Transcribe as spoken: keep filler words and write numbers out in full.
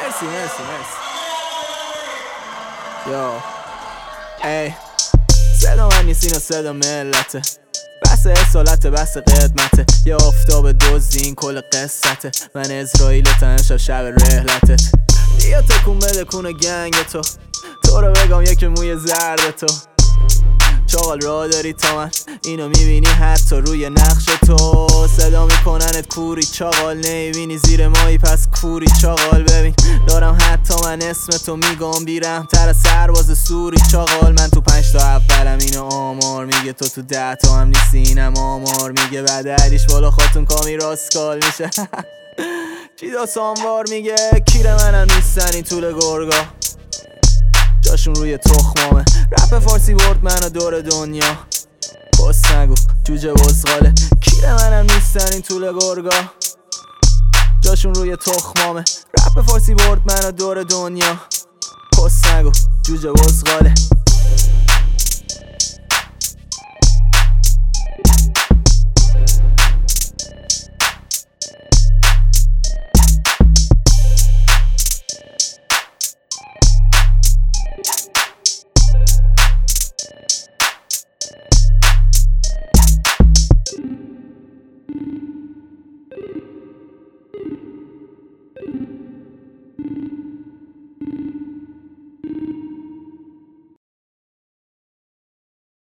مرسی مرسی مرسی یو ای صدا من نیست اینو صدا ملته، بس اصالته بس قدمته، یه آفتاب دوزی این کل قصته، من اسرائیلتم امشب شب رحلتت، بیا تکون بده کون گنگ تو، تو رو بگم یک موی زرد تو، چاقال را داری تا من اینو میبینی حتی روی نقش تو، صدا میکننت کوری چاقال، نمیبینی زیر مایی پس کوری چاقال، ببین دارم حتی من اسم تو میگم بیرم تر سرباز سوری چاقال، من تو پنج تا اولم اینو آمار میگه، تو تو ده تا هم نیستی اینم آمار میگه، بعد علیش بالا خاتون کامی راسکال میشه چی دا ساموار میگه، کیر منم نیستن این طول گرگا، جاشون روی تخمامه، رپ فارسی برد منو دور دنیا، کس نگو جوجه بزغاله، کیر منم نیستن این طول گرگا، جاشون روی تخمامه، رپ فارسی برد منو دور دنیا، کس نگو جوجه بزغاله.